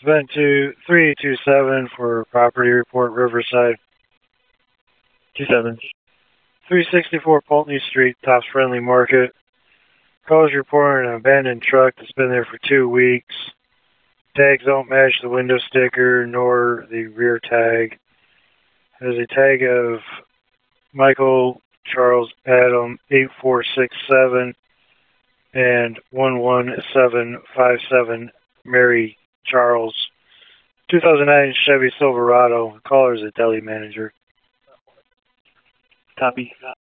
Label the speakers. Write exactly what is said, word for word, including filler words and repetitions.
Speaker 1: Vent to three two seven for property report, Riverside.
Speaker 2: Two seven.
Speaker 1: three sixty-four Pulteney Street, Tops Friendly Market. Callers reporting an abandoned truck that's been there for two weeks. Tags don't match the window sticker nor the rear tag. There's a tag of Michael Charles Adam eight four six seven and one one seven five seven Mary Charles. two thousand nine Chevy Silverado. Caller's a deli manager.
Speaker 2: Copy.